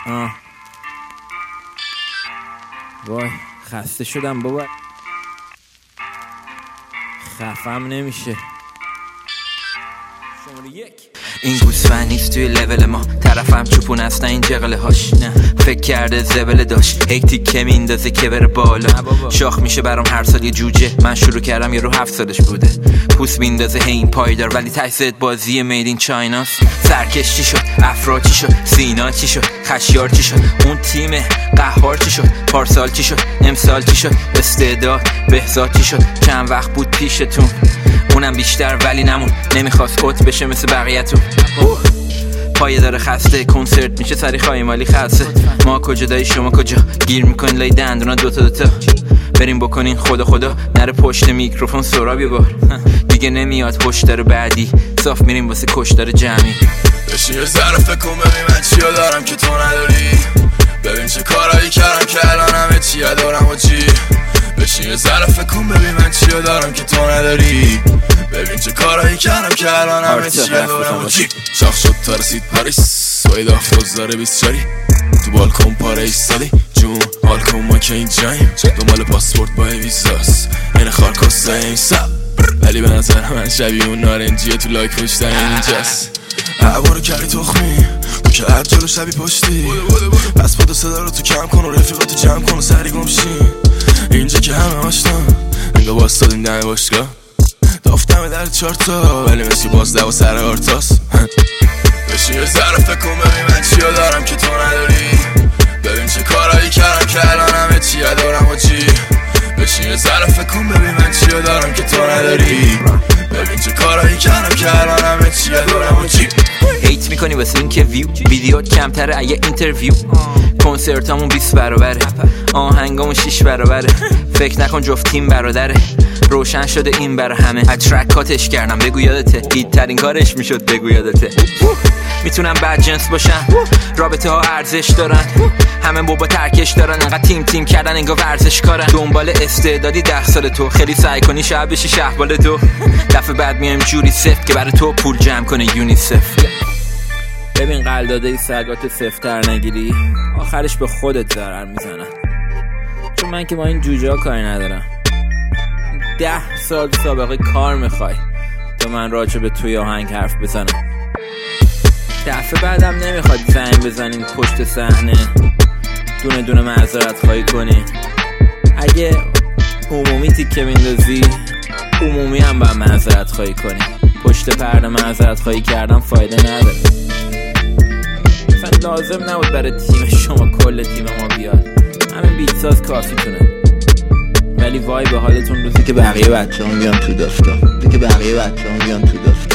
وای خسته شدم بابا، خفم نمیشه. شماره 1 این گوسفند نیست توی لول ما، طرفم چوپون است نه این جغله هاش. نه فکر کرده زبله داشت، هی تیکه میندازه که بره بالا. شاخ میشه برام هر سال یه جوجه، من شروع کردم یه رو 7 سالش بوده. پوست میندازه هی این پایدار، ولی تحصیلت بازی مید این چایناست. سرکش چی شد، افرا چی شد، سینا چی شد، خشیار چی شد، اون تیم قهار چی شد، پارسال چی شد، امسال چی شد، استعداد بهزاد چی شد. چند وقت بود پیشتون، اونم بیشتر ولی نمون، نمیخواست اوت بشه مثل بقیه‌تون. پایه داره خسته، کنسرت میشه سری خواهی مالی خسته. ما کجا دایی شما کجا، گیر میکنین لای دندونا دوتا بریم بکنین خدا نره پشت میکروفون سراب یه بار. دیگه نمیاد هشدار بعدی، صاف میریم واسه کشدار جمعی. بشین یه ذره فکر کن ببین من چیا دارم که تو نداری، ببین چه کارایی کردم که الان همه چیا دارم و چی. بشین یه ذره فکر کن ببین من چیا دارم که تو نداری، ببین چه کارایی کردم که الان همه چیا دارم و چی. شاخ شد تا رسید پاریس، باید آفتاز داره 24 تو بالکن پاره ایستادی جون حال کن ما که این جاییم. دنبال پاسپورت با ویزاست این خارکاسته این سب، ولی به نظر من شبیه اون نارنجیه تو لایک پشتن اینجاست. عبارو کردی تخمی تو که هر جلو شبی پشتی، پس با صدا رو تو کم کن و رفیقاتو جمع کن و سری گمشین. اینجا که همه آشتن انگا باستادیم دم باشگاه، دافتم در 4 تا ولی مثل باز دو سر آرتاس. بشین یه ذره فکر کن ببین من چیا دارم که تو نداری، ببین چه کارایی کردم که الان همه چیا دارم و چی. بشین یه ذره فکر کن ببین من چیا دارم که تو نداری، ببین چه کارایی کردم که الان همه چیا دارم و چی. هیت میکنی واسه این که ویدیوت کمتره اگه اینترویو، کنسرتامون 20 برابره، آهنگامون 6 برابره. فکر نکن جفت تیم برادره، روشن شده این برا همه. اترکاتش کردم بگو یادته، هیت ترین کارش میشد بگو یادته. میتونم بد جنس باشن، رابطه ها ارزش دارن، همه بابا ترکش دارن، انقدر تیم کردن انگار ورزش کارن. دنبال استعدادی 10 سال تو، خیلی سعی کنی شب بشی شهبال تو. دفعه بعد میایم جوری سفت که برای تو پول جمع کنه یونیسف. ببین قلداده سگات سفتر نگیری، آخرش به خودت ضرر میزنن. چون من که با این جوجه ها کاری ندارم. 10 سال سابقه کار میخوای تا من راجع به توی آهنگ حرف بزنم. دفعه بعدم نمیخواد زنگ بزنین پشت صحنه دونه دونه معذرت خواهی کنی. اگه عمومی تیکه میندازی عمومی هم با معذرت خواهی کنی. پشت پرده معذرت خواهی کردن فایده نداره. مثلا لازم نبود برای تیم شما کل تیم ما بیاد، همین بیت ساز کافی تونه. ولی وای به حالتون روزی که بقیه بچه‌ها میان تو داستان،